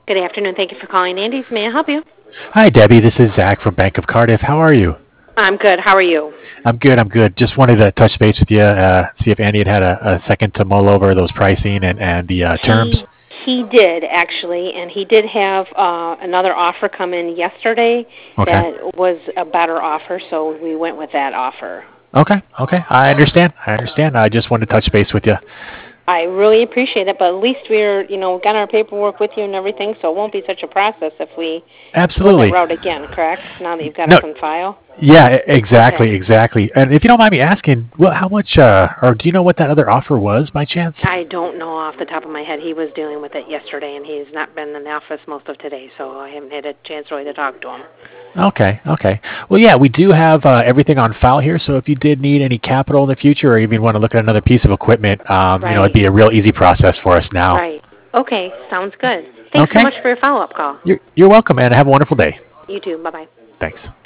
Good afternoon. Thank you for calling Andy's. May I help you? Hi, Debbie. This is Zach from Bank of Cardiff. How are you? I'm good. How are you? I'm good. I'm good. Just wanted to touch base with you, see if Andy had a second to mull over those pricing and the terms. He did actually, and he did have another offer come in yesterday Okay. that was a better offer, so we went with that offer. Okay. Okay. I understand. I understand. I just wanted to touch base with you. I really appreciate it, but at least got our paperwork with you and everything, so it won't be such a process if we go that Absolutely. route again, correct? Now that you've got No. us on file? Yeah. Exactly. Okay. Exactly. And if you don't mind me asking, well, how much, or do you know what that other offer was by chance? I don't know off the top of my head. He was dealing with it yesterday, and he's not been in the office most of today, so I haven't had a chance really to talk to him. Okay, okay. Well, yeah, we do have everything on file here. So if you did need any capital in the future, or even want to look at another piece of equipment, it'd Right. be a real easy process for us now. Right. Okay. Sounds good. Thanks so Okay. much for your follow-up call. You're welcome, and have a wonderful day. You too. Bye-bye. Thanks.